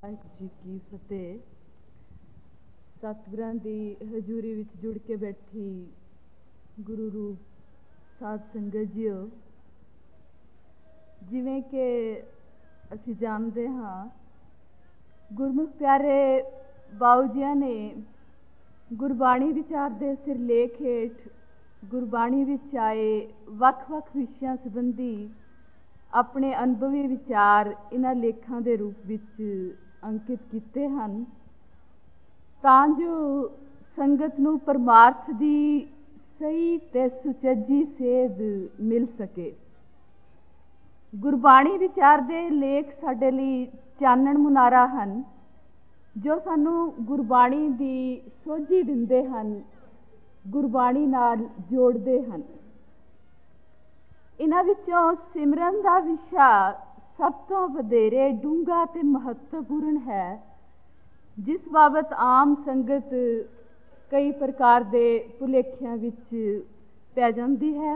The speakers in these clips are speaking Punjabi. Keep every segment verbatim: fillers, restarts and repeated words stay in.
ਵਾਹਿਗੁਰੂ ਜੀ ਕੀ ਫਤਿਹ। ਸਤਿਗੁਰਾਂ ਦੀ ਹਜ਼ੂਰੀ ਵਿੱਚ ਜੁੜ ਕੇ ਬੈਠੀ ਗੁਰੂ ਰੂਪ ਸਾਧ ਸੰਗਤ ਜੀਓ, ਜਿਵੇਂ ਕਿ ਅਸੀਂ ਜਾਣਦੇ ਹਾਂ, ਗੁਰਮੁਖ ਪਿਆਰੇ ਬਾਊ ਜੀਆਂ ਨੇ ਗੁਰਬਾਣੀ ਵਿਚਾਰ ਦੇ ਸਿਰਲੇਖ ਹੇਠ ਗੁਰਬਾਣੀ ਵਿੱਚ ਆਏ ਵੱਖ-ਵੱਖ ਵਿਸ਼ਿਆਂ ਸੰਬੰਧੀ ਆਪਣੇ ਅਨੁਭਵੀ ਵਿਚਾਰ ਇਹਨਾਂ ਲੇਖਾਂ ਦੇ ਰੂਪ ਵਿੱਚ ਅੰਕਿਤ ਕੀਤੇ ਹਨ, ਤਾਂ ਜੋ ਸੰਗਤ ਨੂੰ ਪਰਮਾਰਥ ਦੀ ਸਹੀ ਤੇ ਸੁਚੱਜੀ ਸੇਧ ਮਿਲ ਸਕੇ। ਗੁਰਬਾਣੀ ਵਿਚਾਰ ਦੇ ਲੇਖ ਸਾਡੇ ਲਈ ਚਾਨਣ ਮੁਨਾਰਾ ਹਨ, ਜੋ ਸਾਨੂੰ ਗੁਰਬਾਣੀ ਦੀ ਸੋਝੀ ਦਿੰਦੇ ਹਨ, ਗੁਰਬਾਣੀ ਨਾਲ ਜੋੜਦੇ ਹਨ। ਇਹਨਾਂ ਵਿੱਚੋਂ ਸਿਮਰਨ ਦਾ ਵਿਸ਼ਾ ਸਭ ਤੋਂ ਵਧੇਰੇ ਡੂੰਘਾ ਤੇ ਮਹੱਤਵਪੂਰਨ ਹੈ, ਜਿਸ ਬਾਬਤ ਆਮ ਸੰਗਤ ਕਈ ਪ੍ਰਕਾਰ ਦੇ ਭੁਲੇਖਿਆਂ ਵਿੱਚ ਪੈ ਜਾਂਦੀ ਹੈ।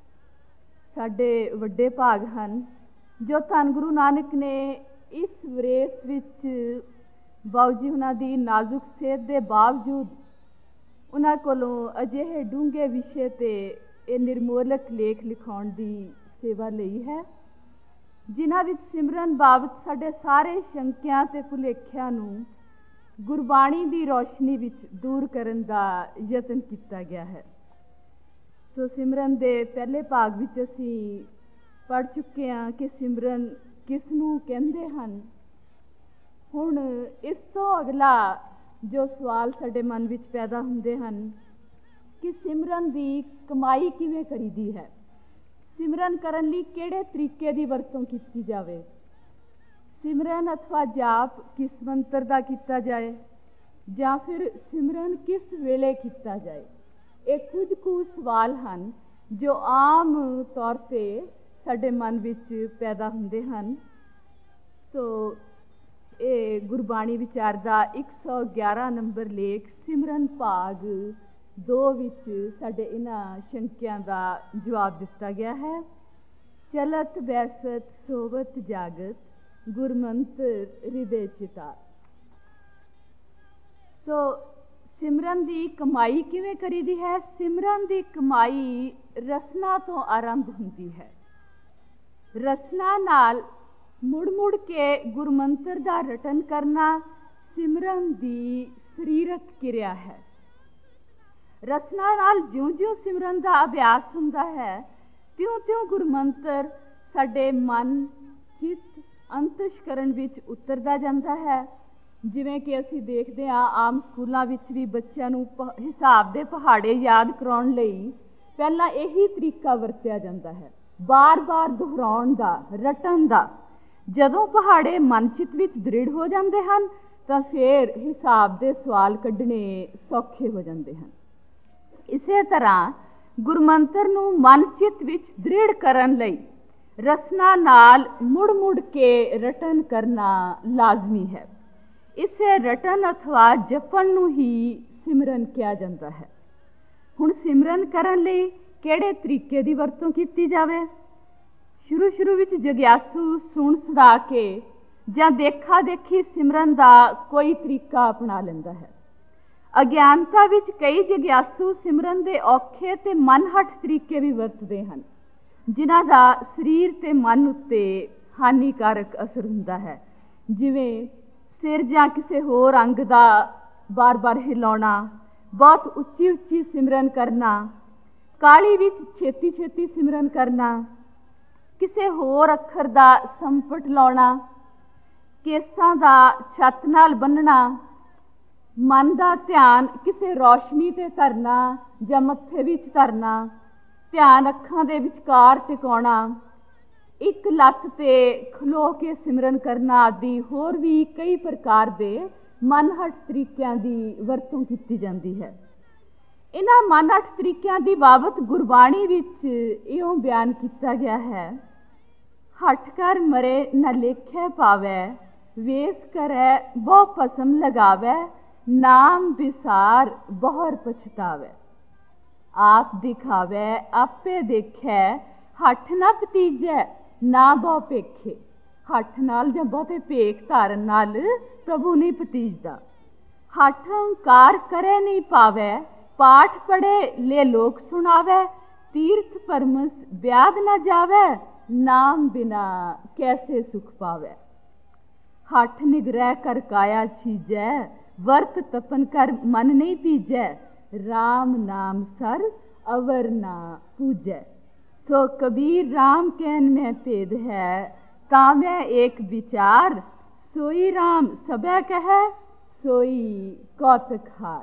ਸਾਡੇ ਵੱਡੇ ਭਾਗ ਹਨ ਜੋ ਧੰਨ ਗੁਰੂ ਨਾਨਕ ਨੇ ਇਸ ਵਰੇਸ ਵਿੱਚ ਬਾਊ ਜੀ ਉਹਨਾਂ ਦੀ ਨਾਜ਼ੁਕ ਸਿਹਤ ਦੇ ਬਾਵਜੂਦ ਉਹਨਾਂ ਕੋਲੋਂ ਅਜਿਹੇ ਡੂੰਘੇ ਵਿਸ਼ੇ ਤੇ ਇਹ ਨਿਰਮੋਲਕ ਲੇਖ ਲਿਖਾਉਣ ਦੀ ਸੇਵਾ ਲਈ ਹੈ, ਜਿਨ੍ਹਾਂ ਵਿੱਚ ਸਿਮਰਨ ਬਾਬਤ ਸਾਡੇ ਸਾਰੇ ਸ਼ੰਕਿਆਂ ਤੇ ਭੁਲੇਖਿਆਂ ਨੂੰ ਗੁਰਬਾਣੀ ਦੀ ਰੋਸ਼ਨੀ ਵਿੱਚ ਦੂਰ ਕਰਨ ਦਾ ਯਤਨ ਕੀਤਾ ਗਿਆ ਹੈ। ਸੋ ਸਿਮਰਨ ਦੇ ਪਹਿਲੇ ਭਾਗ ਵਿੱਚ ਅਸੀਂ ਪੜ੍ਹ ਚੁੱਕੇ ਹਾਂ ਕਿ ਸਿਮਰਨ ਕਿਸ ਨੂੰ ਕਹਿੰਦੇ ਹਨ। ਹੁਣ ਇਸ ਤੋਂ ਅਗਲਾ ਜੋ ਸਵਾਲ ਸਾਡੇ ਮਨ ਵਿੱਚ ਪੈਦਾ ਹੁੰਦੇ ਹਨ ਕਿ ਸਿਮਰਨ ਦੀ ਕਮਾਈ ਕਿਵੇਂ ਕਰੀਦੀ ਹੈ, ਸਿਮਰਨ ਕਰਨ ਲਈ ਕਿਹੜੇ ਤਰੀਕੇ ਦੀ ਵਰਤੋਂ ਕੀਤੀ ਜਾਵੇ, ਸਿਮਰਨ ਅਥਵਾ ਜਾਪ ਕਿਸ ਮੰਤਰ ਦਾ ਕੀਤਾ ਜਾਏ, ਜਾਂ ਫਿਰ ਸਿਮਰਨ ਕਿਸ ਵੇਲੇ ਕੀਤਾ ਜਾਏ। ਇਹ ਕੁਝ ਕੁ ਸਵਾਲ ਹਨ ਜੋ ਆਮ ਤੌਰ ਤੇ ਸਾਡੇ ਮਨ ਵਿੱਚ ਪੈਦਾ ਹੁੰਦੇ ਹਨ। ਸੋ ਇਹ ਗੁਰਬਾਣੀ ਵਿਚਾਰ ਦਾ ਇੱਕ ਸੌ ਗਿਆਰਾਂ ਨੰਬਰ ਲੇਖ ਸਿਮਰਨ ਭਾਗ ਦੋ ਵਿੱਚ ਸਾਡੇ ਇਹਨਾਂ ਸ਼ੰਕਿਆਂ ਦਾ ਜਵਾਬ ਦਿੱਤਾ ਗਿਆ ਹੈ। ਚਲਤ ਬੈਸਤ ਸੋਵਤ ਜਾਗਤ ਗੁਰਮੰਤਰ ਹਿਰਦੇ ਚਿਤਾ। ਸੋ ਸਿਮਰਨ ਦੀ ਕਮਾਈ ਕਿਵੇਂ ਕਰੀਦੀ ਹੈ? ਸਿਮਰਨ ਦੀ ਕਮਾਈ ਰਸਨਾ ਤੋਂ ਆਰੰਭ ਹੁੰਦੀ ਹੈ। ਰਸਨਾ ਨਾਲ ਮੁੜ ਮੁੜ ਕੇ ਗੁਰਮੰਤਰ ਦਾ ਰਟਨ ਕਰਨਾ ਸਿਮਰਨ ਦੀ ਸਰੀਰਕ ਕਿਰਿਆ ਹੈ। ਰਸਨਾ ਨਾਲ ਜਿਉਂ-ਜਿਉਂ ਸਿਮਰਨ ਦਾ ਅਭਿਆਸ ਹੁੰਦਾ ਹੈ, ਤਿਉਂ-ਤਿਉਂ ਗੁਰਮੰਤਰ ਸਾਡੇ ਮਨ, ਚਿੱਤ, ਅੰਤਸ਼ਕਰਨ ਵਿੱਚ ਉਤਰਦਾ ਜਾਂਦਾ ਹੈ। ਜਿਵੇਂ ਕਿ ਅਸੀਂ ਦੇਖਦੇ ਹਾਂ, ਆਮ ਸਕੂਲਾਂ ਵਿੱਚ ਵੀ ਬੱਚਿਆਂ ਨੂੰ ਪ ਹਿਸਾਬ ਦੇ ਪਹਾੜੇ ਯਾਦ ਕਰਾਉਣ ਲਈ ਪਹਿਲਾਂ ਇਹੀ ਤਰੀਕਾ ਵਰਤਿਆ ਜਾਂਦਾ ਹੈ, ਬਾਰ-ਬਾਰ ਦੁਹਰਾਉਣ ਦਾ, ਰਟਣ ਦਾ। ਜਦੋਂ ਪਹਾੜੇ ਮਨ ਚਿੱਤ ਵਿੱਚ ਦ੍ਰਿੜ ਹੋ ਜਾਂਦੇ ਹਨ ਤਾਂ ਫਿਰ ਹਿਸਾਬ ਦੇ ਸਵਾਲ ਕੱਢਣੇ ਸੌਖੇ ਹੋ ਜਾਂਦੇ ਹਨ। ਇਸੇ ਤਰ੍ਹਾਂ ਗੁਰਮੰਤਰ ਨੂੰ ਮਨ ਚਿੱਤ ਵਿੱਚ ਦ੍ਰਿੜ ਕਰਨ ਲਈ ਰਸਨਾ ਨਾਲ ਮੁੜ-ਮੁੜ ਕੇ ਰਟਨ ਕਰਨਾ ਲਾਜ਼ਮੀ ਹੈ। ਇਸੇ ਰਟਨ ਅਥਵਾ ਜਪਣ ਨੂੰ ਹੀ ਸਿਮਰਨ ਕਿਹਾ ਜਾਂਦਾ ਹੈ। ਹੁਣ ਸਿਮਰਨ ਕਰਨ ਲਈ ਕਿਹੜੇ ਤਰੀਕੇ ਦੀ ਵਰਤੋਂ ਕੀਤੀ ਜਾਵੇ? ਸ਼ੁਰੂ ਸ਼ੁਰੂ ਵਿੱਚ ਜਗਿਆਸੂ ਸੁਣ ਸੁਣਾ ਕੇ ਜਾਂ ਦੇਖਾ ਦੇਖੀ ਸਿਮਰਨ ਦਾ ਕੋਈ ਤਰੀਕਾ ਅਪਣਾ ਲੈਂਦਾ ਹੈ। ਅਗਿਆਨਤਾ ਵਿੱਚ ਕਈ ਜਗਿਆਸੂ ਸਿਮਰਨ ਦੇ ਔਖੇ ਤੇ ਮਨਹਟ ਤਰੀਕੇ ਵੀ ਵਰਤਦੇ ਹਨ, ਜਿਨ੍ਹਾਂ ਦਾ ਸਰੀਰ ਤੇ ਮਨ ਉੱਤੇ ਹਾਨੀਕਾਰਕ ਅਸਰ ਹੁੰਦਾ ਹੈ। ਜਿਵੇਂ ਸਿਰ ਜਾਂ ਕਿਸੇ ਹੋਰ ਅੰਗ ਦਾ ਬਾਰ-ਬਾਰ ਹਿਲਾਉਣਾ, ਬਹੁਤ ਉੱਚੀ ਉੱਚੀ ਸਿਮਰਨ ਕਰਨਾ, ਕਾਹਲੀ ਵਿੱਚ ਛੇਤੀ ਛੇਤੀ ਸਿਮਰਨ ਕਰਨਾ, ਕਿਸੇ ਹੋਰ ਅੱਖਰ ਦਾ ਸੰਪਟ ਲਾਉਣਾ, ਕੇਸਾਂ ਦਾ ਛੱਤ ਨਾਲ ਬੰਨ੍ਹਣਾ, ਮਨ ਦਾ ਧਿਆਨ ਕਿਸੇ ਰੌਸ਼ਨੀ ਤੇ ਧਰਨਾ ਜਾਂ ਮੱਥੇ ਵਿੱਚ ਧਰਨਾ, ਧਿਆਨ ਅੱਖਾਂ ਦੇ ਵਿਚਕਾਰ ਟਿਕਾਉਣਾ, ਇੱਕ ਲੱਤ ਤੇ ਖਲੋ ਕੇ ਸਿਮਰਨ ਕਰਨਾ ਆਦਿ ਹੋਰ ਵੀ ਕਈ ਪ੍ਰਕਾਰ ਦੇ ਮਨਹਟ ਤਰੀਕਿਆਂ ਦੀ ਵਰਤੋਂ ਕੀਤੀ ਜਾਂਦੀ ਹੈ। ਇਹਨਾਂ ਮਨਹਟ ਤਰੀਕਿਆਂ ਦੀ ਬਾਬਤ ਗੁਰਬਾਣੀ ਵਿੱਚ ਇਉਂ ਬਿਆਨ ਕੀਤਾ ਗਿਆ ਹੈ: ਹਠ ਕਰ ਮਰੇ ਨ ਲੇਖੈ ਪਾਵੈ, ਵੇਸ ਕਰੈ ਬਹੁ ਭਸਮ ਲਗਾਵੈ, ਨਾਮ ਵਿਸਾਰ ਬਹੁਰ ਪਛਤਾਵੈ। ਆਪ ਦਿਖਾਵੈ ਆਪੇ ਦੇਖੈ, ਹਠ ਨ ਭਤੀਜੈ ਨਾ ਬਹੁ ਭੇਖੇ। ਹੱਠ ਨਾਲ ਜਾਂ ਬਹੁਤੇ ਭੇਖ ਧਾਰਨ ਨਾਲ ਪ੍ਰਭੂ ਨਹੀਂ ਭਤੀਜਦਾ। ਹੱਠ ਹੰਕਾਰ ਕਰੇ ਨਹੀਂ ਪਾਵੇ, ਪਾਠ ਪੜੇ ਲੈ ਲੋਕ ਸੁਣਾਵੇ, ਤੀਰਥ ਪਰਮਸ ਵਿਆਦ ਨਾ ਜਾਵੇ, ਨਾਮ ਬਿਨਾ ਕੈਸੇ ਸੁਖ ਪਾਵੇ। ਹੱਠ ਨਿਗਰਹਿ ਕਰ ਕਾਇਆ ਛੀਜੈ, ਵਰਤ ਤਪਨ ਕਰ ਮਨ ਨਹੀਂ ਪੀਜੈ, राम नाम सर अवर ना पूजै। तो कबीर राम कहन में भेद है, तामे एक विचार, सोई राम सबे कहे, सोई कौतक हार।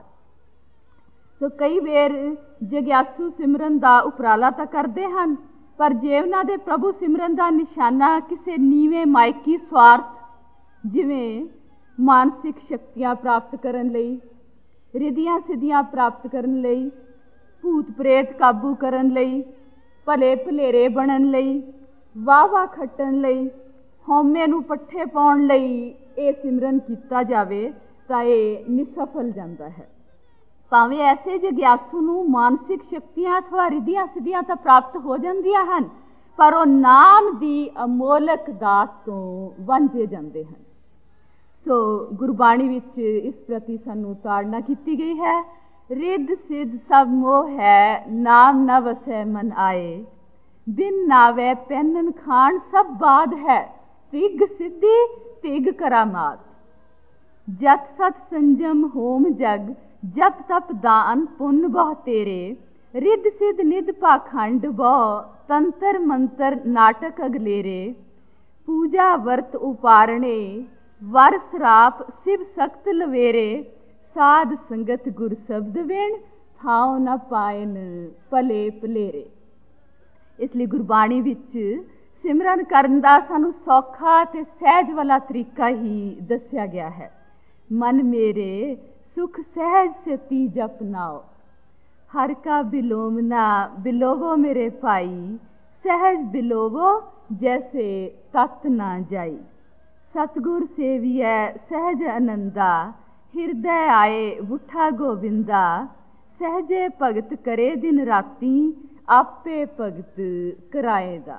तो कई वेर जग्यासू सिमरन दा उपराला तां करदे हन, पर जे उन्हां दे प्रभु सिमरन दा निशाना किसी नीवें मायकी स्वार्थ जिवें मानसिक शक्तियां प्राप्त करन लई, रिधियां सिद्धियां प्राप्त करन लई, भूत प्रेत काबू करन लई, भले भलेरे बनन लई, वाह वाह खट्टन लई, हौमे नूं पट्ठे पाउण लई ਇਹ ਸਿਮਰਨ ਕੀਤਾ ਜਾਵੇ ਤਾਂ ਇਹ ਨਿਸਫਲ ਜਾਂਦਾ ਹੈ। ਭਾਵੇਂ ਐਸੇ ਜਗਿਆਸੂ ਨੂੰ ਮਾਨਸਿਕ ਸ਼ਕਤੀਆਂ ਅਥਵਾ ਰਿਧੀਆਂ ਸਿੱਧੀਆਂ ਤਾਂ ਪ੍ਰਾਪਤ ਹੋ ਜਾਂਦੀਆਂ ਹਨ, ਪਰ ਉਹ ਨਾਮ ਦੀ ਅਮੋਲਕ ਦਾਤ ਤੋਂ ਵਾਂਝੇ ਜਾਂਦੇ ਹਨ। ਸੋ ਗੁਰਬਾਣੀ ਵਿੱਚ ਇਸ ਪ੍ਰਤੀ ਸਾਨੂੰ ਤਾੜਨਾ ਕੀਤੀ ਗਈ ਹੈ। ਰਿੱਧ ਸਿੱਧ ਸਭ ਮੋਹ ਹੈ, ਨਾਮ ਨਾ ਵਸੈ ਮਨ ਆਏ, ਬਿਨ ਨਾਵੇ ਪੈਨਨ ਖਾਣ ਸਭ ਬਾਦ ਹੈ, ਤਿਗ ਸਿੱਧੀ ਤਿਗ ਕਰਾਮਾਤ। ਜਤ ਸਤ ਸੰਜਮ ਹੋਮ ਜਗ, ਜਪ ਤਪ ਦਾਨ ਪੁੰਨ ਬਹੁ ਤੇਰੇ, ਰਿੱਧ ਸਿੱਧ ਨਿਧ ਪਾਖੰਡ ਬਹੁ, ਤੰਤਰ ਮੰਤਰ ਨਾਟਕ ਅਗਲੇਰੇ, ਪੂਜਾ ਵਰਤ ਉਪਾਰਣੇ, वर सराप शिव सख्त लवेरे, साध संगत गुर शब्द वेण, थाओ न पायन भले भलेरे। इसलिए गुरबाणी विच सिमरन करन दा सानू सौखा ते सहज वाला तरीका ही दस्या गया है। मन मेरे सुख सहज से ती जपनाओ, हर का बिलोमना बिलोवो मेरे भाई, सहज बिलोवो जैसे तत ना जाई। सतगुर सेवियै सहज आनंदा, हिरदय आए वुठा गोविंदा, सहजे भगत करे दिन राती, आपे भगत कराएदा।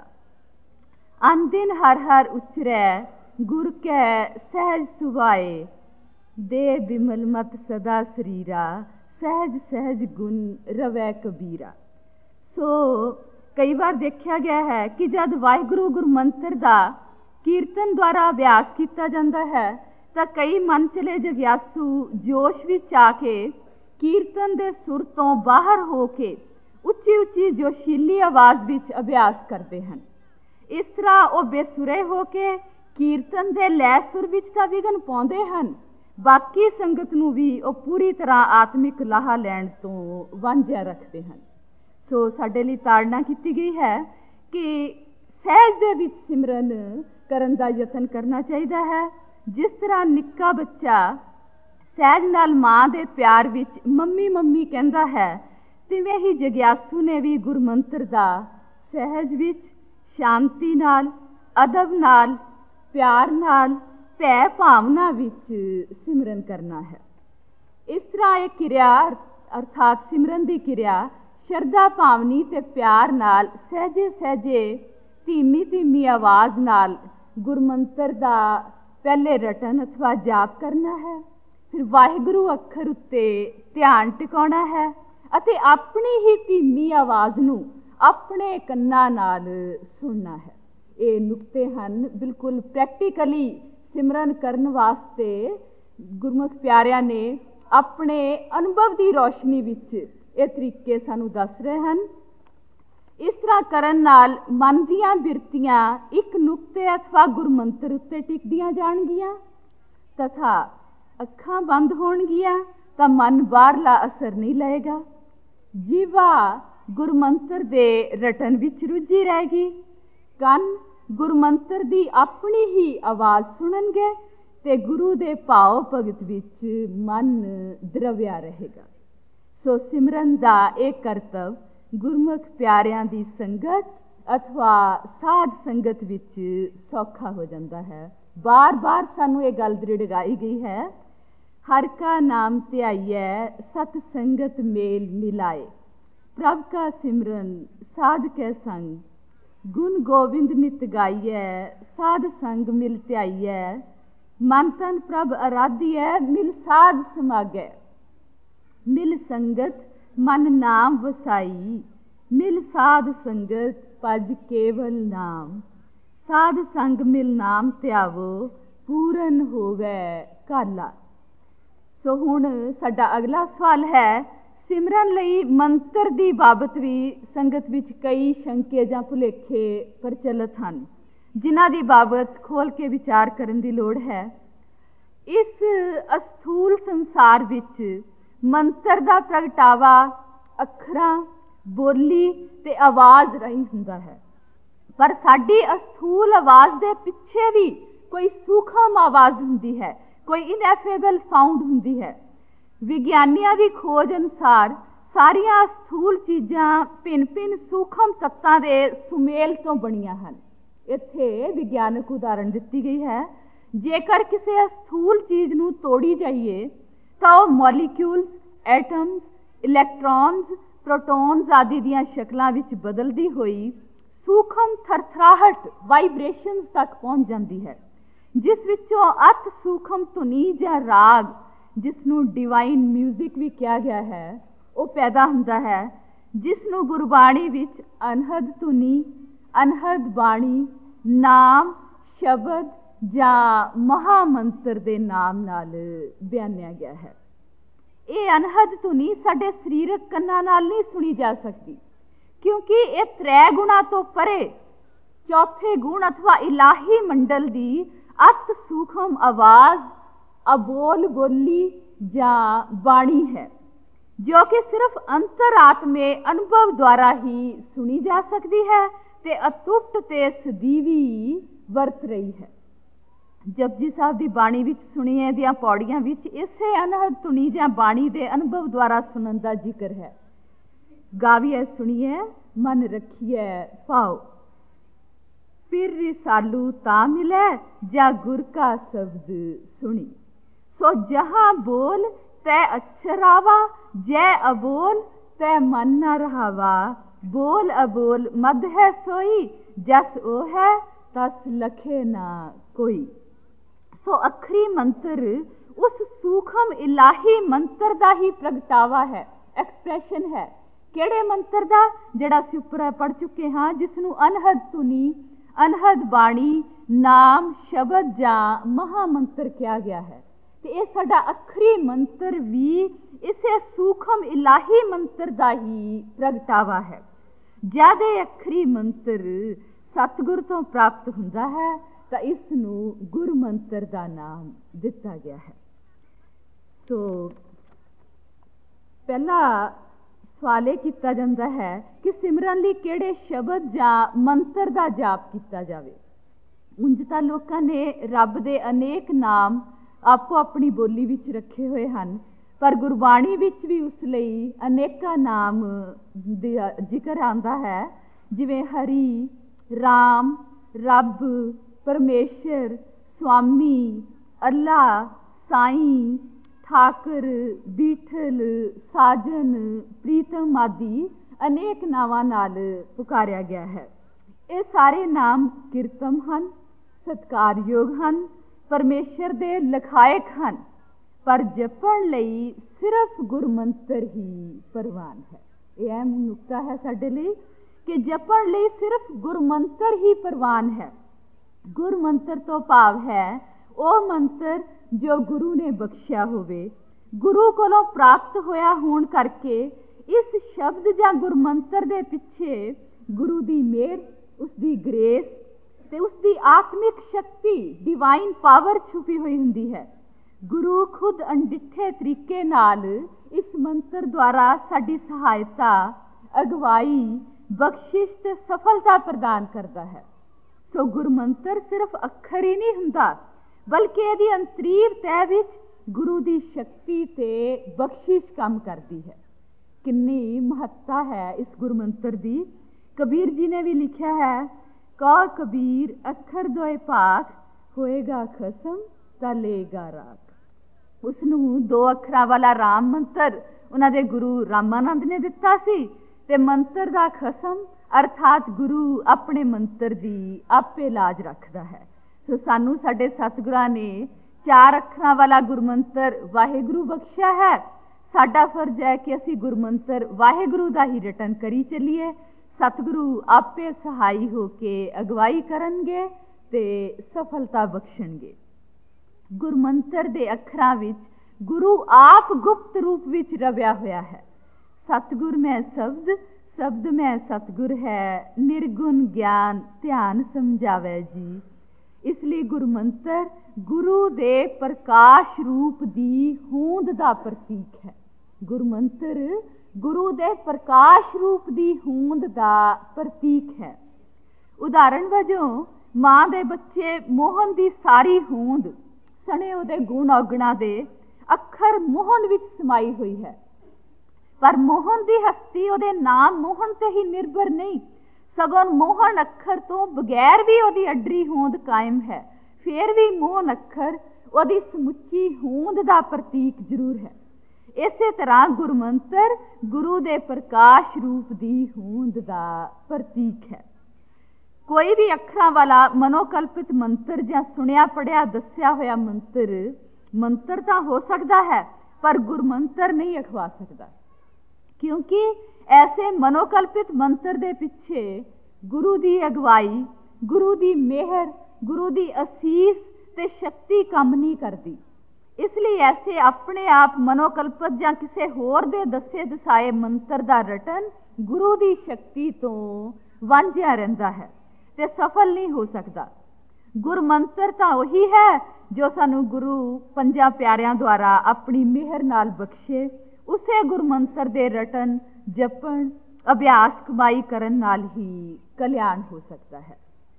अन दिन हर हर उचरै, गुर कै सहज सुभाए, दे बिमल मत सदा शरीरा, सहज सहज गुण रवै कबीरा। सो कई बार देखा गया है कि जब वाहिगुरु गुरमंत्र दा ਕੀਰਤਨ ਦੁਆਰਾ ਅਭਿਆਸ ਕੀਤਾ ਜਾਂਦਾ ਹੈ ਤਾਂ ਕਈ ਮਨ ਚਲੇ ਜਗਿਆਸੂ ਜੋਸ਼ ਵਿੱਚ ਆ ਕੇ ਕੀਰਤਨ ਦੇ ਸੁਰ ਤੋਂ ਬਾਹਰ ਹੋ ਕੇ ਉੱਚੀ ਉੱਚੀ ਜੋਸ਼ੀਲੀ ਆਵਾਜ਼ ਵਿੱਚ ਅਭਿਆਸ ਕਰਦੇ ਹਨ। ਇਸ ਤਰ੍ਹਾਂ ਉਹ ਬੇਸੁਰੇ ਹੋ ਕੇ ਕੀਰਤਨ ਦੇ ਲੈਅ ਸੁਰ ਵਿੱਚ ਤਾਂ ਵਿਘਨ ਪਾਉਂਦੇ ਹਨ, ਬਾਕੀ ਸੰਗਤ ਨੂੰ ਵੀ ਉਹ ਪੂਰੀ ਤਰ੍ਹਾਂ ਆਤਮਿਕ ਲਾਹਾ ਲੈਣ ਤੋਂ ਵਾਂਝਿਆ ਰੱਖਦੇ ਹਨ। ਸੋ ਸਾਡੇ ਲਈ ਤਾੜਨਾ ਕੀਤੀ ਗਈ ਹੈ ਕਿ ਸਹਿਜ ਦੇ ਵਿੱਚ ਸਿਮਰਨ ਕਰਨ ਦਾ ਯਤਨ ਕਰਨਾ ਚਾਹੀਦਾ ਹੈ। ਜਿਸ ਤਰ੍ਹਾਂ ਨਿੱਕਾ ਬੱਚਾ ਸਹਿਜ ਨਾਲ ਮਾਂ ਦੇ ਪਿਆਰ ਵਿੱਚ ਮੰਮੀ ਮੰਮੀ ਕਹਿੰਦਾ ਹੈ, ਤਿਵੇਂ ਹੀ ਜਗਿਆਸੂ ਨੇ ਵੀ ਗੁਰਮੰਤਰ ਦਾ ਸਹਿਜ ਵਿੱਚ ਸ਼ਾਂਤੀ ਨਾਲ, ਅਦਬ ਨਾਲ, ਪਿਆਰ ਨਾਲ, ਭੈ ਭਾਵਨਾ ਵਿੱਚ ਸਿਮਰਨ ਕਰਨਾ ਹੈ। ਇਸ ਤਰ੍ਹਾਂ ਇਹ ਕਿਰਿਆ ਅਰਥਾਤ ਸਿਮਰਨ ਦੀ ਕਿਰਿਆ ਸ਼ਰਧਾ ਭਾਵਨੀ ਤੇ ਪਿਆਰ ਨਾਲ ਸਹਿਜੇ ਸਹਿਜੇ ਧੀਮੀ ਧੀਮੀ ਆਵਾਜ਼ ਨਾਲ ਗੁਰਮੰਤਰ ਦਾ ਪਹਿਲੇ ਰਟਨ ਅਥਵਾ ਜਾਪ ਕਰਨਾ ਹੈ, ਫਿਰ ਵਾਹਿਗੁਰੂ ਅੱਖਰ ਉੱਤੇ ਧਿਆਨ ਟਿਕਾਉਣਾ ਹੈ ਅਤੇ ਆਪਣੀ ਹੀ ਧੀਮੀ ਆਵਾਜ਼ ਨੂੰ ਆਪਣੇ ਕੰਨਾਂ ਨਾਲ ਸੁਣਨਾ ਹੈ। ਇਹ ਨੁਕਤੇ ਹਨ ਬਿਲਕੁਲ ਪ੍ਰੈਕਟੀਕਲੀ ਸਿਮਰਨ ਕਰਨ ਵਾਸਤੇ ਗੁਰਮੁਖ ਪਿਆਰਿਆਂ ਨੇ ਆਪਣੇ ਅਨੁਭਵ ਦੀ ਰੋਸ਼ਨੀ ਵਿੱਚ ਇਹ ਤਰੀਕੇ ਸਾਨੂੰ ਦੱਸ ਰਹੇ ਹਨ। ਇਸ ਤਰ੍ਹਾਂ ਕਰਨ ਨਾਲ ਮਨ ਦੀਆਂ ਬਿਰਤੀਆਂ ਇੱਕ ਨੁਕਤੇ ਅਥਵਾ ਗੁਰਮੰਤਰ ਉੱਤੇ ਟਿਕਦੀਆਂ ਜਾਣਗੀਆਂ ਤਥਾ ਅੱਖਾਂ ਬੰਦ ਹੋਣਗੀਆਂ ਤਾਂ ਮਨ ਬਾਹਰਲਾ ਅਸਰ ਨਹੀਂ ਲਏਗਾ। ਜੀਵਾ ਗੁਰਮੰਤਰ ਦੇ ਰਟਨ ਵਿੱਚ ਰੁੱਝੀ ਰਹੇਗੀ, ਕੰਨ ਗੁਰਮੰਤਰ ਦੀ ਆਪਣੀ ਹੀ ਆਵਾਜ਼ ਸੁਣਨਗੇ ਤੇ ਗੁਰੂ ਦੇ ਭਾਵ ਭਗਤ ਵਿੱਚ ਮਨ ਦਰਵਿਆ ਰਹੇਗਾ। ਸੋ ਸਿਮਰਨ ਦਾ ਇਹ ਕਰਤਵ ਗੁਰਮੁਖ ਪਿਆਰਿਆਂ ਦੀ ਸੰਗਤ ਅਥਵਾ ਸਾਧ ਸੰਗਤ ਵਿੱਚ ਸੌਖਾ ਹੋ ਜਾਂਦਾ ਹੈ। ਬਾਰ ਬਾਰ ਸਾਨੂੰ ਇਹ ਗੱਲ ਦ੍ਰਿੜਾਈ ਗਈ ਹੈ, ਹਰ ਕਾ ਨਾਮ ਧਿਆਈਐ ਸਤ ਸੰਗਤ ਮੇਲ ਮਿਲਾਏ, ਪ੍ਰਭ ਕਾ ਸਿਮਰਨ ਸਾਧ ਕੇ ਸੰਗ गुण गोविंद नित गाइयै, साध संग मिल ध्याइयै, मन तन प्रभ आराधियै, मिल साध समागै। मिल संगत मन नाम वसाई, मिल साध संगत भज केवल नाम। साध संग मिल नाम ध्यावो, पूਰਨ होवै काला। सो हुण साडा अगला सवाल है, सिमरन लई मंत्र दी बाबत भी संगत विच कई शंके जां भुलेखे प्रचलित हन, जिन्हां दी बाबत खोल के विचार करन दी लोड़ है। इस अस्थूल संसार विच मंत्र दा प्रगटावा अखरां, बोली ते आवाज़ राहीं हुंदा है, पर साडी अस्थूल आवाज़ दे पिछे भी कोई सूखम आवाज़ हुंदी है, कोई इनएफेबल साउंड हुंदी है। विग्यानियां दी खोज अनुसार सारियां स्थूल चीज़ां भिन्न भिन्न सूखम तत्तां दे सुमेल तो बणियां हन। इत्थे विग्यानक उदाहरण दित्ती गई है, जेकर किसी स्थूल चीज़ नूं तोड़ी जाइए तां ओह मॉलिक्यूल्स, एटम्स, इलैक्ट्रॉन्स, प्रोटॉन्स आदि दियां शक्लां विच बदलदी होई सूखम थरथराहट, वाइब्रेशनस तक पहुंच जाती है, जिस विचों अत सूखम धुनी जां राग, जिसनों डिवाइन म्यूजिक भी कहा गया है, वो पैदा होता है, जिसनों गुरबाणी विच अनहद धुनी, अनहद बाणी, नाम, शब्द जां महामंत्र दे नाम नाल बयानिया गया है। ये अनहद धुनी साडे सरीरक कन्नां नाल नहीं सुनी जा सकती, क्योंकि ये त्रै गुणा तो परे चौथे गुण अथवा इलाही मंडल दी अत सूखम आवाज़, अबोल बोली जां बाणी है, जो कि सिर्फ अंतरात्मे अनुभव द्वारा ही सुनी जा सकती है ते अतुट ते सदीवी वरत रही है। जपजी साहब की बाणी विच सुणीए दियां पौड़ियां विच इसे अनहद धुनी जां बाणी दे अनुभव द्वारा सुनन दा जिक्र है। गाविए सुनिए मन रखिए पाओ, फिर रिसालू ता मिले जा गुर का शब्द सुनी। सो जहां बोल तै अक्षर आवा, जय अबोल तै मन न रहावा। बोल अबोल मद है सोई, जस ओ है तस लखे ना कोई। सो अखरी मंत्र उस सूखम इलाही मंत्र दा ही प्रगटावा है, एक्सप्रैशन है। किहड़े मंत्र दा? जिहड़ा असीं उपर पढ़ चुके हाँ, जिसनूं अनहद धुनी, अनहद बाणी, नाम, शब्द जां महामंत्र कहा गया है। ते ये साडा अखरी मंत्र भी इसे सूखम इलाही मंत्र दा ही प्रगटावा है। जद ये अखरी मंत्र सतगुर तो प्राप्त हुंदा है तां इसनूं गुर मंत्र दा नाम दिता गया है। तो पहला सवाल ये किया जाता है कि सिमरन लई किहड़े शब्द जां मंत्र दा जाप किया जावे। उंज तां लोकां ने रब दे अनेक नाम आपो अपनी बोली विच रखे हुए हैं, पर गुरबाणी विच भी उस लई अनेका नाम जिक्र आंदा है, जिवें हरि, राम, रब, परमेश्वर, स्वामी, अल्लाह, साईं, ठाकर, बीठल, साजन, प्रीतम आदि अनेक नावां नाल पुकारिया गया है। ये सारे नाम कीर्तम हन, सत्कारयोग हन, परमेश्वर दे लखायक हन, पर जपण लई सिर्फ गुरमंत्र ही परवान है। यह अहम नुकता है साडे लई कि जपण लई सिर्फ गुरमंत्र ही परवान है। गुरमंत्र तो भाव है वह मंत्र जो गुरु ने बख्शिया होवे, गुरु कोलों प्राप्त होया होण करके इस शब्द जां गुरमंत्र दे पिछे गुरु दी मेहर, उसदी ग्रेस ते उसदी आत्मिक शक्ति, डिवाइन पावर छुपी हुई हुंदी है। गुरु खुद अनडिठे तरीके नाल इस मंत्र द्वारा साडी सहायता, अगवाई, बख्शिश ते सफलता प्रदान करता है। सो गुरमंत्र सिर्फ अखर ही नहीं हुंदा, बल्कि इहदी अंतरीव तह विच गुरु दी शक्ति ते बख्शिश काम करती है। कितनी महत्ता है इस गुरमंत्र दी। कबीर जी ने भी लिखा है, कौ कबीर अखर दोए पाक, होएगा खसम तलेगा राख। उसनूं दो अखरां वाला राम मंत्र उन्हां दे गुरु रामानंद ने दिता सी, ते मंत्र दा खसम अर्थात गुरु अपने मंत्र की आपे लाज रखता है। सो सानू साडे सतगुरां ने चार अखरां वाला गुरमंत्र वाहिगुरु बख्शिया है। साडा फर्ज है कि असी गुरमंत्र वाहिगुरु का ही रटन करी चलीए। सतगुरु आपे सहाई हो के अगवाई करनगे ते सफलता बख्शणगे। गुरमंत्र दे अखरां विच गुरु आप गुप्त रूप विच रविया होया है। सतगुर में शब्द, शब्द में सतगुर है, निर्गुण ज्ञान ध्यान समझावे जी। इसलिए गुरमंत्र गुरु दे प्रकाश रूप दी होंद दा प्रतीक है। गुरमंत्र गुरु दे प्रकाश रूप दी होंद दा प्रतीक है। उदाहरण वजों मां दे बच्चे मोहन दी सारी होंद सने उहदे गुण औगणा दे अखर मोहन विच समाई हुई है। पर मोहन दी हस्ती उहदे नाम मोहन ते ही निर्भर नहीं, सगों मोहन अखर तो बगैर भी उहदी अडरी होंद कायम है। फिर भी मोहन अखर उहदी समुची होंद दा प्रतीक जरूर है। इसे तरह गुरमंत्र गुरु दे प्रकाश रूप दी होंद दा प्रतीक है। कोई भी अखरां वाला मनोकल्पित मंत्र या सुनिया पढ़िया दस्या होया मंत्र मंत्र तो हो सकता है, पर गुरमंत्र नहीं अखवा सकता, क्योंकि ऐसे मनोकल्पित मंत्र दे पिछे गुरु दी अगवाई, गुरु दी मेहर, गुरु दी असीस ते शक्ति कम नहीं करती। इसलिए ऐसे अपने आप मनोकल्पित या किसी होर दे दसे दसाए मंत्र दा रटन गुरु दी शक्ति तो वांझिया रहिंदा है ते सफल नहीं हो सकता। गुरमंत्र तो वही है जो सानू गुरु पंजा प्यारियां द्वारा अपनी मेहर नाल बख्शे। उसे गुरमंत्र दे रटन जपन अभ्यास कमाई करन नाल ही कल्याण हो सकता है।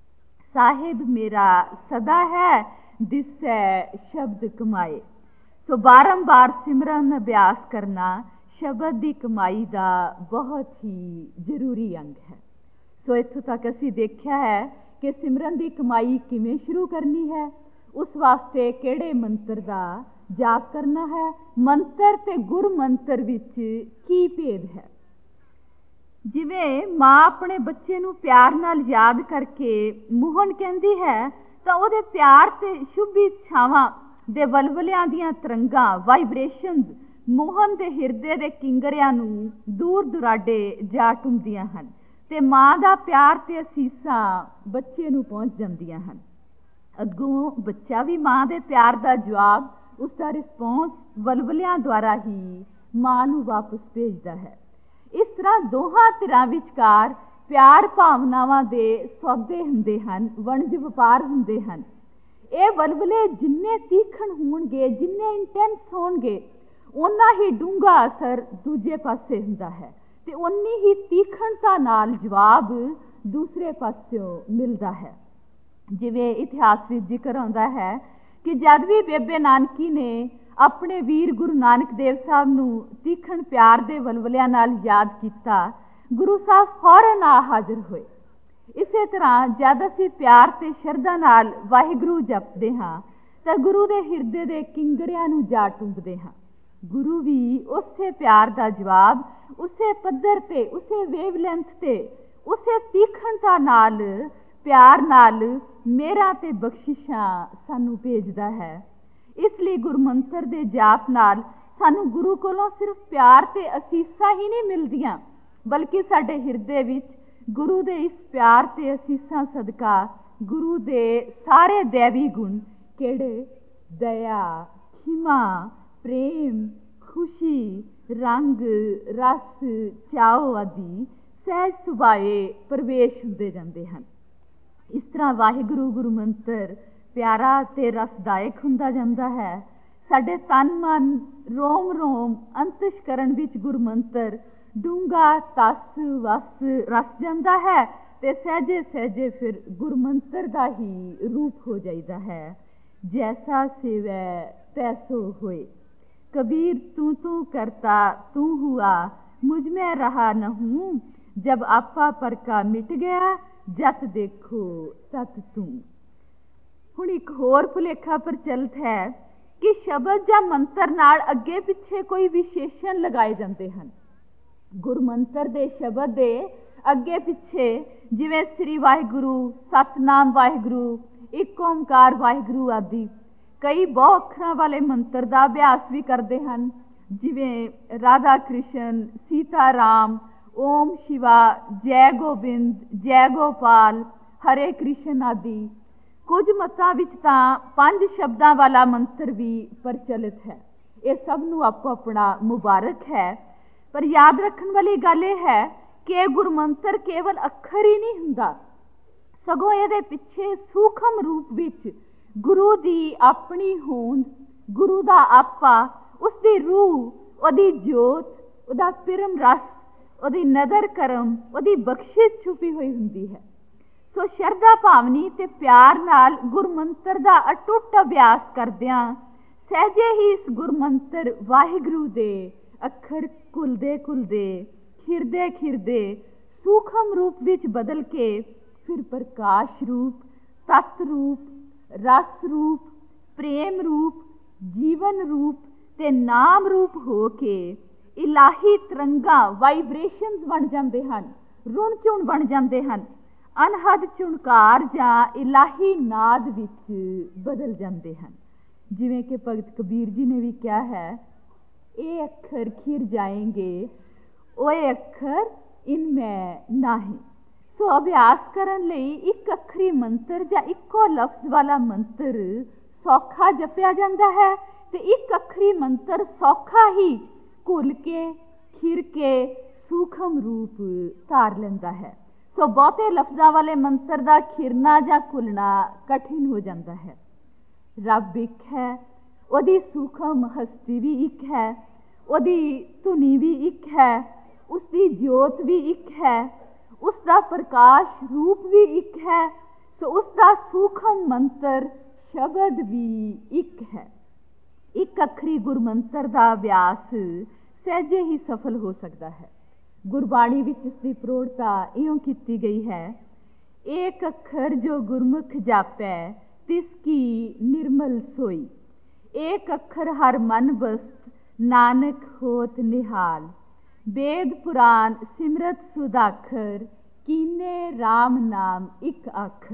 साहिब मेरा सदा है दिसै शब्द कमाए। तो बारंबार सिमरन अभ्यास करना शब्द की कमाई का बहुत ही जरूरी अंग है। सो इत्थों तक असी देखा है कि सिमरन की कमाई किवें शुरू करनी है, उस वास्ते किहड़े मंत्र का जाप करना है, मंत्र ते गुर मंत्र विच की भेद है। जिवें मां अपने बच्चे नूं प्यार नाल याद करके मोहन कहंदी है, तो उहदे प्यार ते शुभ इच्छावां दे वलवलियां दीयां तरंगां वाइब्रेशनस मोहन दे हिरदे दे किंगरियां नूं दूर दुराडे जा टुंदियां हन ते मां दा प्यार ते असीसां बच्चे नूं पहुंच जांदियां हन। अगों बच्चा भी मां दे प्यार दा जवाब, उसका रिस्पॉन्स वलवलियां द्वारा ही मां नूं वापस भेजदा है। इस तरह दोहां धिरां विचकार प्यार भावनावां दे सौदे हुंदे हन, वणज वपार हुंदे हन। ये वलवले जिन्ने तीखण होणगे, जिन्ने इंटेंस होणगे, उन्ना ही डूंगा असर दूजे पासे हुंदा है ते उन्नी ही तीखणता नाल जवाब दूसरे पासों मिलदा है। जिवें इतिहास विच जिक्र आउंदा है कि जद भी बेबे नानकी ने अपने वीर गुरु नानक देव साहब नूं तीखण प्यार दे वलवलियां नाल याद कीता, गुरु साहब फौरन आ हाजिर होए। इसे तरह जद असीं प्यार ते शरधा नाल वाहिगुरू जपदे हां तां गुरु दे हिरदे दे किंगरियां नूं जा टुंबदे हां। गुरु भी उसे प्यार दा जवाब उसे पद्धर ते, उसे वेवलेंथ ते, उसे तीखणता नाल प्यार नाल मेरा ते बख्शिशां सानू भेजदा है। इसलिए गुरमंत्र दे जाप नाल सानू गुरु कोलों सिर्फ प्यार ते असीसां ही नहीं मिलदियां, बल्कि साडे हिरदे विच गुरु दे इस प्यार ते असीसां सदका गुरु दे सारे दैवी गुण केड़े दया, खिमा, प्रेम, खुशी, रंग, रस, चाओ आदि सहज सुभाए प्रवेश हुंदे जांदे हन। इस तरह वाहिगुरू गुरु मंत्र प्यारा ते रसदायक हुंदा जांदा है। साडे तन मन रोम रोम अंतशकरण विच गुरु मंत्र डूंगा तस वस रस जांदा है ते सहजे सहजे फिर गुरु मंत्र दा ही रूप हो जाइदा है। जैसा सेवै तैसो होए, कबीर तू तू करता तू हुआ, मुझ में रहा न हूं, जब आपा पर का मिट गया, जत देखो तत तू। हुण एक होर भुलेखा प्रचलित है कि शब्द या मंत्र नाल अगे पिछे कोई विशेषण लगाए जाते हैं। गुरमंत्र दे शब्द दे ਅੱਗੇ ਪਿੱਛੇ ਜਿਵੇਂ ਸ੍ਰੀ ਵਾਹਿਗੁਰੂ, ਸਤਨਾਮ ਵਾਹਿਗੁਰੂ, ਇੱਕ ਓਮਕਾਰ ਵਾਹਿਗੁਰੂ ਆਦਿ ਕਈ ਬਹੁ ਅੱਖਰਾਂ ਵਾਲੇ ਮੰਤਰ ਦਾ ਅਭਿਆਸ ਵੀ ਕਰਦੇ ਹਨ, ਜਿਵੇਂ ਰਾਧਾ ਕ੍ਰਿਸ਼ਨ, ਸੀਤਾ ਰਾਮ, ਓਮ ਸ਼ਿਵਾ, ਜੈ ਗੋਬਿੰਦ, ਜੈ ਗੋਪਾਲ, ਹਰੇ ਕ੍ਰਿਸ਼ਨ ਆਦਿ। ਕੁਝ ਮਤਾਂ ਵਿੱਚ ਤਾਂ ਪੰਜ ਸ਼ਬਦਾਂ ਵਾਲਾ ਮੰਤਰ ਵੀ ਪ੍ਰਚਲਿਤ ਹੈ। ਇਹ ਸਭ ਨੂੰ ਆਪੋ ਆਪਣਾ ਮੁਬਾਰਕ ਹੈ, ਪਰ ਯਾਦ ਰੱਖਣ ਵਾਲੀ ਗੱਲ ਇਹ ਹੈ ਕਿ ਇਹ ਗੁਰਮੰਤਰ ਕੇਵਲ ਅੱਖਰ ਹੀ ਨਹੀਂ ਹੁੰਦਾ, ਸਗੋਂ ਇਹਦੇ ਪਿੱਛੇ ਸੂਖਮ ਰੂਪ ਵਿੱਚ ਗੁਰੂ ਦੀ ਆਪਣੀ ਹੋਂਦ, ਗੁਰੂ ਦਾ ਆਪਾ, ਉਸਦੀ ਰੂਹ, ਉਹਦੀ ਜੋਤ, ਉਹਦਾ ਪਿਰਮ ਰਸ, ਉਹਦੀ ਨਦਰ ਕਰਮ, ਉਹਦੀ ਬਖਸ਼ਿਸ਼ ਛੁਪੀ ਹੋਈ ਹੁੰਦੀ ਹੈ। ਸੋ ਸ਼ਰਧਾ ਭਾਵਨੀ ਤੇ ਪਿਆਰ ਨਾਲ ਗੁਰਮੰਤਰ ਦਾ ਅਟੁੱਟ ਅਭਿਆਸ ਕਰਦਿਆਂ ਸਹਿਜੇ ਹੀ ਇਸ ਗੁਰਮੰਤਰ ਵਾਹਿਗੁਰੂ ਦੇ ਅੱਖਰ ਘੁਲਦੇ ਘੁਲਦੇ, ਖਿਰਦੇ ਖਿਰਦੇ ਸੂਖਮ ਰੂਪ ਵਿੱਚ ਬਦਲ ਕੇ ਫਿਰ ਪ੍ਰਕਾਸ਼ ਰੂਪ, ਤਤ ਰੂਪ, ਰਸ ਰੂਪ, ਪ੍ਰੇਮ ਰੂਪ, ਜੀਵਨ ਰੂਪ ਤੇ ਨਾਮ ਰੂਪ ਹੋ ਕੇ ਇਲਾਹੀ ਤਰੰਗਾਂ, ਵਾਈਬ੍ਰੇਸ਼ਨਸ ਬਣ ਜਾਂਦੇ ਹਨ, ਰੁਣ ਝੁਣ ਬਣ ਜਾਂਦੇ ਹਨ, ਅਨਹਦ ਝੁਣਕਾਰ ਜਾਂ ਇਲਾਹੀ ਨਾਦ ਵਿੱਚ ਬਦਲ ਜਾਂਦੇ ਹਨ। ਜਿਵੇਂ ਕਿ ਭਗਤ ਕਬੀਰ ਜੀ ਨੇ ਵੀ ਕਿਹਾ ਹੈ, ਇਹ ਅੱਖਰ ਖਿਰ ਜਾਏਂਗੇ, ਓਏ ਅੱਖਰ ਇਨਮੈਂ ਨਾਹੀਂ। ਸੋ ਅਭਿਆਸ ਕਰਨ ਲਈ ਇੱਕ ਅੱਖਰੀ ਮੰਤਰ ਜਾਂ ਇੱਕੋ ਲਫ਼ਜ਼ ਵਾਲਾ ਮੰਤਰ ਸੌਖਾ ਜਪਿਆ ਜਾਂਦਾ ਹੈ ਤੇ ਇੱਕ ਅੱਖਰੀ ਮੰਤਰ ਸੌਖਾ ਹੀ ਘੁਲ ਕੇ, ਖਿਰ ਕੇ ਸੂਖਮ ਰੂਪ ਧਾਰ ਲੈਂਦਾ ਹੈ। ਸੋ ਬਹੁਤੇ ਲਫ਼ਜ਼ਾਂ ਵਾਲੇ ਮੰਤਰ ਦਾ ਖਿਰਨਾ ਜਾਂ ਘੁਲਣਾ ਕਠਿਨ ਹੋ ਜਾਂਦਾ ਹੈ। ਰੱਬ ਇੱਕ ਹੈ, ਉਹਦੀ ਸੂਖਮ ਹਸਤੀ ਵੀ ਇੱਕ ਹੈ, ਉਹਦੀ ਧੁਨੀ ਵੀ ਇੱਕ ਹੈ, ਉਸਦੀ ਜੋਤ ਵੀ ਇੱਕ ਹੈ, ਉਸਦਾ ਪ੍ਰਕਾਸ਼ ਰੂਪ ਵੀ ਇੱਕ ਹੈ। ਸੋ ਉਸਦਾ ਸੂਖਮ ਮੰਤਰ ਸ਼ਬਦ ਵੀ ਇੱਕ ਹੈ। ਇੱਕ ਅੱਖਰੀ ਗੁਰਮੰਤਰ ਦਾ ਅਭਿਆਸ ਸਹਿਜੇ ਹੀ ਸਫਲ ਹੋ ਸਕਦਾ ਹੈ। ਗੁਰਬਾਣੀ ਵਿੱਚ ਇਸ ਦੀ ਪ੍ਰੋੜਤਾ ਇਉਂ ਕੀਤੀ ਗਈ ਹੈ, ਏਕ ਅੱਖਰ ਜੋ ਗੁਰਮੁਖ ਜਾਪੈ ਤਿਸ ਕੀ ਨਿਰਮਲ ਸੋਈ, ਏਕ ਅੱਖਰ ਹਰ ਮਨ ਬਸਤ ਨਾਨਕ ਹੋਤ ਨਿਹਾਲ, वेद पुराण सिमरत सुदाखर कीने राम नाम इक आखर,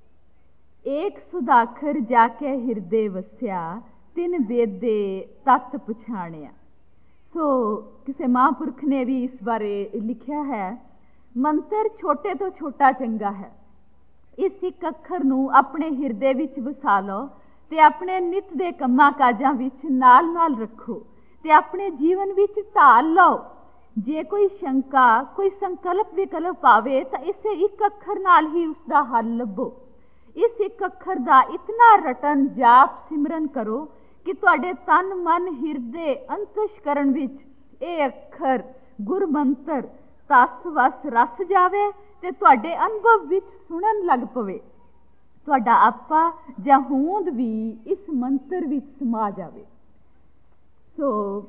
एक सुदाखर जाके हिरदे वस्या तिन वेदे तत् पछाणिया। सो किसी महापुरख ने भी इस बारे लिखा है, मंत्र छोटे तो छोटा चंगा है, इस एक अखर नूं अपने हिरदे विच वसा लो ते अपने नित दे कम्मां काजां विच नाल नाल रखो ते अपने जीवन विच ढाल लो। जे कोई शंका कोई संकल्प विकल्प आवे तो इसे एक अखर नाल ही उसका हल लभो। इस एक अखर दा इतना रटन जाप सिमरन करो कि तुहाडे तन मन हिरदे अंतशकरण विच ये अखर गुरमंत्र तस वस रस जावे ते तुहाडे अनुभव विच सुनन लग पवे। तुहाडा आपा जां होंद भी इस मंत्र विच समा जावे। सो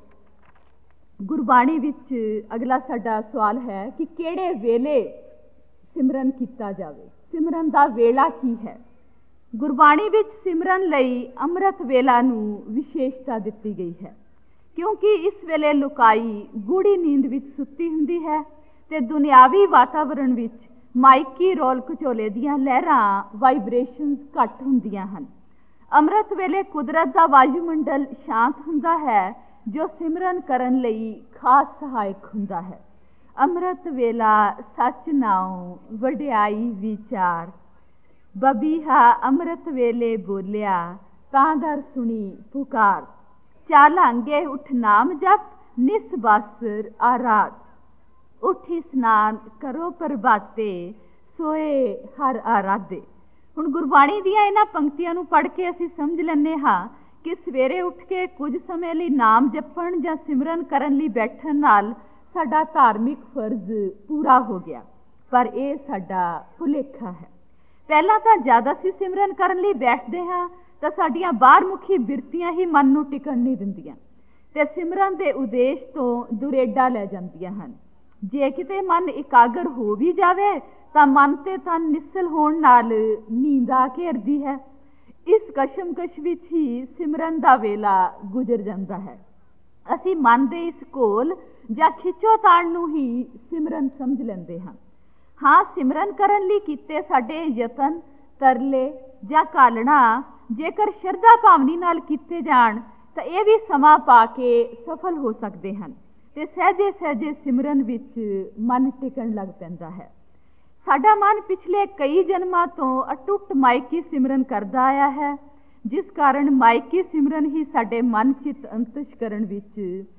गुरबाणी विच अगला साडा सवाल है कि किहड़े वेले सिमरन किया जावे, सिमरन दा वेला की है। गुरबाणी विच सिमरन लई अमृत वेला नूं विशेषता दित्ती गई है, क्योंकि इस वेले लुकाई गूढ़ी नींद विच सुत्ती हुंदी है ते दुनियावी वातावरण विच माइकी रोल घचोले दियां लहरां वाइब्रेशनस घट हुंदियां हन। अमृत वेले कुदरत दा वायुमंडल शांत हुंदा है जो सिमरन करन लई खास सहायक हुंदा है। अमृत वेला सच नाउ वडियाई विचार, बबीहा अमृत वेले बोलिया तां दर सुनी पुकार, चालांगे उठ नाम जप निस बासर आराध, उठी स्नान करो प्रभाते सोए हर आराधे। हुण गुरबाणी दियां इन्हां पंक्तियां नूं पढ़ के असीं समझ लैंदे हां कि सवेरे उठ के कुछ समय लिए नाम जपण जां सिमरन करन लई बैठण नाल साडा धार्मिक फर्ज पूरा हो गया, पर यह साडा भुलेखा है। पहला तो जद असीं सिमरन करन लई बैठदे हां तां साडीआं बाहरमुखी बिरतियां ही मन नूं टिकण नहीं दिंदियां ते सिमरन दे उदेश तो दुरेडा लै जांदियां हन। जे किते मन इकागर हो भी जावे तां मन ते तन निसल होण नाल नींद आ घेरदी है। इस कशमकश विच ही सिमरन दा वेला गुजर जांदा है। असीं मन दे इस घोल जां खिचो ताण नूं ही सिमरन समझ लैंदे हां। ਹਾਂ, ਸਿਮਰਨ ਕਰਨ ਲਈ ਕੀਤੇ ਸਾਡੇ ਯਤਨ, ਤਰਲੇ ਜਾਂ ਕਾਲਣਾ ਜੇਕਰ ਸ਼ਰਧਾ ਭਾਵਨੀ ਨਾਲ ਕੀਤੇ ਜਾਣ ਤਾਂ ਇਹ ਵੀ ਸਮਾਂ ਪਾ ਕੇ ਸਫਲ ਹੋ ਸਕਦੇ ਹਨ ਤੇ ਸਹਿਜੇ ਸਹਿਜੇ ਸਿਮਰਨ ਵਿੱਚ ਮਨ ਟਿਕਣ ਲੱਗ ਪੈਂਦਾ ਹੈ। ਸਾਡਾ ਮਨ ਪਿਛਲੇ ਕਈ ਜਨਮਾਂ ਤੋਂ ਅਟੁੱਟ ਮਾਇਕੀ ਸਿਮਰਨ ਕਰਦਾ ਆਇਆ ਹੈ, ਜਿਸ ਕਾਰਨ ਮਾਇਕੀ ਸਿਮਰਨ ਹੀ ਸਾਡੇ ਮਨ ਚਿੱਤ ਅੰਤਸ਼ਕਰਨ ਵਿੱਚ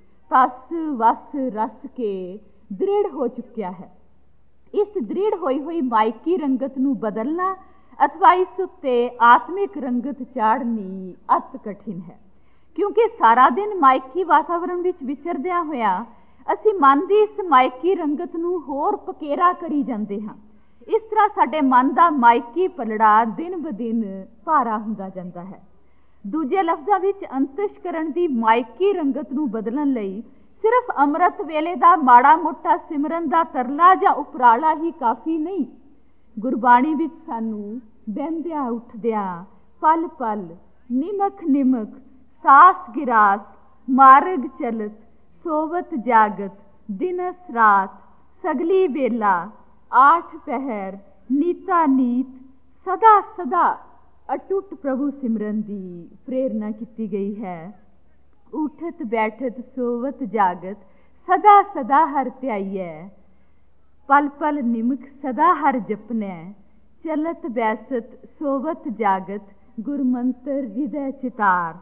ਤਸ ਵਸ ਰਸ ਕੇ ਦ੍ਰਿੜ ਹੋ ਚੁੱਕਿਆ ਹੈ। ਇਸ ਦ੍ਰਿੜ ਹੋਈ ਹੋਈ ਮਾਇਕੀ ਰੰਗਤ ਨੂੰ ਬਦਲਣਾ ਅਥਵਾ ਇਸ ਉੱਤੇ ਆਤਮਿਕ ਰੰਗਤ ਚਾੜਨੀ ਅਤ ਕਠਿਨ ਹੈ, ਕਿਉਂਕਿ ਸਾਰਾ ਦਿਨ ਮਾਇਕੀ ਵਾਤਾਵਰਣ ਵਿੱਚ ਵਿਚਰਦਿਆਂ ਹੋਇਆ ਅਸੀਂ ਮਨ ਦੀ ਇਸ ਮਾਇਕੀ ਰੰਗਤ ਨੂੰ ਹੋਰ ਪਕੇਰਾ ਕਰੀ ਜਾਂਦੇ ਹਾਂ। ਇਸ ਤਰ੍ਹਾਂ ਸਾਡੇ ਮਨ ਦਾ ਮਾਇਕੀ ਪਲੜਾ ਦਿਨ ਬ ਦਿਨ ਭਾਰਾ ਹੁੰਦਾ ਜਾਂਦਾ ਹੈ। ਦੂਜੇ ਲਫ਼ਜ਼ਾਂ ਵਿੱਚ ਅੰਤਸ਼ਕਰਨ ਦੀ ਮਾਇਕੀ ਰੰਗਤ ਨੂੰ ਬਦਲਣ ਲਈ ਸਿਰਫ ਅੰਮ੍ਰਿਤ ਵੇਲੇ ਦਾ ਮਾੜਾ ਮੋਟਾ ਸਿਮਰਨ ਦਾ ਤਰਲਾ ਜਾਂ ਉਪਰਾਲਾ ਹੀ ਕਾਫੀ ਨਹੀਂ। ਗੁਰਬਾਣੀ ਵਿੱਚ ਸਾਨੂੰ ਬਹਿੰਦਿਆਂ ਉੱਠਦਿਆਂ ਪਲ ਪਲ, ਨਿਮਕ ਨਿਮਕ, ਸਾਸ ਗਿਰਾਸ, ਮਾਰਗ ਚਲਤ, ਸੋਵਤ ਜਾਗਤ, ਦਿਨਸ ਰਾਤ, ਸਗਲੀ ਵੇਲਾ, ਆਠ ਪਹਿਰ, ਨੀਤਾ ਨੀਤ, ਸਦਾ ਸਦਾ ਅਟੁੱਟ ਪ੍ਰਭੂ ਸਿਮਰਨ ਦੀ ਪ੍ਰੇਰਨਾ ਕੀਤੀ ਗਈ ਹੈ। ਉਠਤ ਬੈਠਤ ਸੋਵਤ ਜਾਗਤ, ਸਦਾ ਸਦਾ ਹਰ ਧਿਆਈਐ, ਪਲ ਪਲ ਨਿਮਕ ਸਦਾ ਹਰ ਜਪਨੈ, ਚਲਤ ਬੈਸਤ ਸੋਵਤ ਜਾਗਤ, ਗੁਰਮੰਤਰ ਹਿਰਦੈ ਚਿਤਾਰ।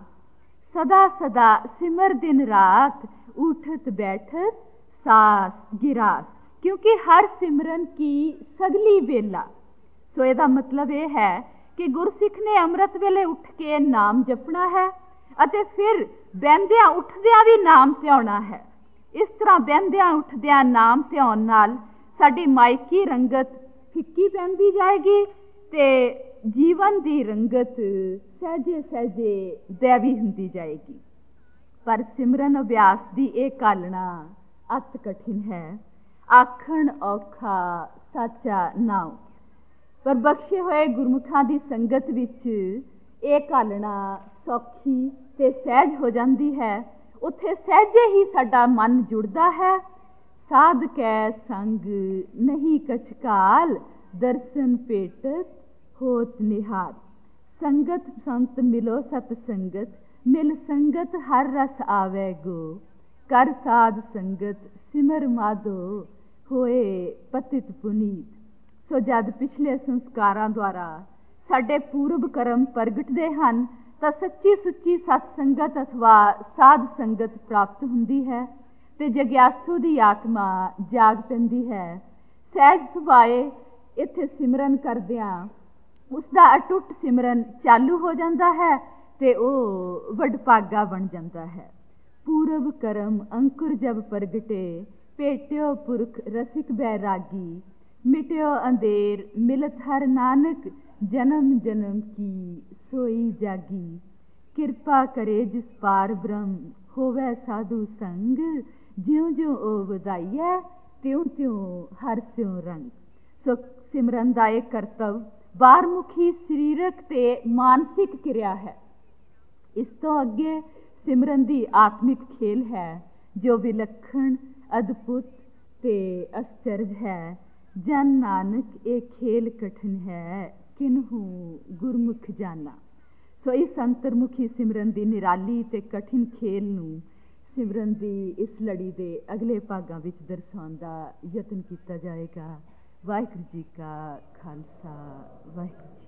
ਸਦਾ ਸਦਾ ਸਿਮਰ ਦਿਨ ਰਾਤ, ਉਠਤ ਬੈਠਤ ਸਾਸ ਗਿਰਾਸ, ਕਿਉਂਕਿ ਹਰ ਸਿਮਰਨ ਕੀ ਸਗਲੀ ਵੇਲਾ। ਸੋ ਇਹਦਾ ਮਤਲਬ ਇਹ ਹੈ ਕਿ ਗੁਰਸਿੱਖ ਨੇ ਅੰਮ੍ਰਿਤ ਵੇਲੇ ਉੱਠ ਕੇ ਨਾਮ ਜਪਣਾ ਹੈ ਅਤੇ ਫਿਰ ਬਹਿੰਦਿਆਂ ਉੱਠਦਿਆਂ ਵੀ ਨਾਮ ਧਿਆਉਣਾ ਹੈ। ਇਸ ਤਰ੍ਹਾਂ ਬਹਿੰਦਿਆਂ ਉੱਠਦਿਆਂ ਨਾਮ ਧਿਆਉਣ ਨਾਲ ਸਾਡੀ ਮਾਇਕੀ ਰੰਗਤ ਫਿੱਕੀ ਪੈਂਦੀ ਜਾਏਗੀ ਤੇ ਜੀਵਨ ਦੀ ਰੰਗਤ ਸਹਿਜੇ ਸਹਿਜੇ ਦੈਵੀ ਹੁੰਦੀ ਜਾਏਗੀ। ਪਰ ਸਿਮਰਨ ਅਭਿਆਸ ਦੀ ਇਹ ਕਾਲਣਾ ਅਤ ਕਠਿਨ ਹੈ। ਆਖਣ ਔਖਾ ਸਾਚਾ ਨਾਉ, ਪਰ ਬਖਸ਼ੇ ਹੋਏ ਗੁਰਮੁਖਾਂ ਦੀ ਸੰਗਤ ਵਿੱਚ ਇਹ ਕਾਲਣਾ ਸੌਖੀ ਤੇ ਸਹਿਜ ਹੋ ਜਾਂਦੀ ਹੈ। ਉੱਥੇ ਸਹਿਜੇ ਹੀ ਸਾਡਾ ਮਨ ਜੁੜਦਾ ਹੈ। ਸਾਧ ਕੈ ਸੰਗ ਨਹੀਂ ਕਛ ਕਾਲ, ਦਰਸ਼ਨ ਭੇਟਤ ਹੋਤ ਨਿਹਾਲ। ਸੰਗਤ ਸੰਤ ਮਿਲੋ ਸਤ ਸੰਗਤ, ਮਿਲ ਸੰਗਤ ਹਰ ਰਸ ਆਵੇ ਗੋ। ਕਰ ਸਾਧ ਸੰਗਤ ਸਿਮਰ ਮਾਧੋ, ਹੋਏ ਪਤਿਤ ਪੁਨੀਤ। ਸੋ ਜਦ ਪਿਛਲੇ ਸੰਸਕਾਰਾਂ ਦੁਆਰਾ ਸਾਡੇ ਪੂਰਬ ਕਰਮ ਪ੍ਰਗਟਦੇ ਹਨ ਤਾਂ ਸੱਚੀ ਸੁੱਚੀ ਸਤ ਸੰਗਤ ਅਥਵਾ ਸਾਧ ਸੰਗਤ ਪ੍ਰਾਪਤ ਹੁੰਦੀ ਹੈ ਤੇ ਜਗਿਆਸੂ ਦੀ ਆਤਮਾ ਜਾਗ ਪੈਂਦੀ ਹੈ। ਸਹਿਜ ਸੁਭਾਏ ਇੱਥੇ ਸਿਮਰਨ ਕਰਦਿਆਂ ਉਸਦਾ ਅਟੁੱਟ ਸਿਮਰਨ ਚਾਲੂ ਹੋ ਜਾਂਦਾ ਹੈ ਤੇ ਉਹ ਵਡਭਾਗਾ ਬਣ ਜਾਂਦਾ ਹੈ। ਪੂਰਬ ਕਰਮ ਅੰਕੁਰ ਜਬ ਪ੍ਰਗਟੇ, ਭੇਟਿਓ ਪੁਰਖ ਰਸਿਕ ਬੈਰਾਗੀ। ਮਿਟਿਓ ਅੰਧੇਰ ਮਿਲਤ ਹਰ ਨਾਨਕ, ਜਨਮ ਜਨਮ ਕੀ ਸੋਈ ਜਾਗੀ। ਕਿਰਪਾ ਕਰੇ ਜਿਸ ਪਾਰ ਬ੍ਰਹਮ, ਹੋਵੇ ਸਾਧੂ ਸੰਗ। ਜਿਉਂ ਜਿਉਂ ਉਹ ਵਧਾਈਐ, ਤਿਉਂ ਤਿਉਂ ਹਰ ਸਿਉ ਰੰਗ। ਸੋ ਸਿਮਰਨ ਦਾ ਇਹ ਕਰਤਵ ਬਾਹਰਮੁਖੀ ਸਰੀਰਕ ਤੇ ਮਾਨਸਿਕ ਕਿਰਿਆ ਹੈ। ਇਸ ਤੋਂ ਅੱਗੇ ਸਿਮਰਨ ਦੀ ਆਤਮਿਕ ਖੇਲ ਹੈ ਜੋ ਵਿਲੱਖਣ, ਅਦਭੁਤ ਤੇ ਅਸਚਰਜ ਹੈ। ਜਨ ਨਾਨਕ ਇਹ ਖੇਲ ਕਠਿਨ ਹੈ, ਕਿਨਹੂ ਗੁਰਮੁਖ ਜਾਨਾ। ਸੋ ਇਸ ਅੰਤਰਮੁਖੀ ਸਿਮਰਨ ਦੀ ਨਿਰਾਲੀ ਤੇ ਕਠਿਨ ਖੇਲ ਨੂੰ ਸਿਮਰਨ ਦੀ ਇਸ ਲੜੀ ਦੇ ਅਗਲੇ ਭਾਗਾਂ ਵਿੱਚ ਦਰਸਾਉਣ ਦਾ ਯਤਨ ਕੀਤਾ ਜਾਏਗਾ। ਵਾਹਿਗੁਰੂ ਜੀ ਕਾ ਖਾਲਸਾ, ਵਾਹਿਗੁਰੂ।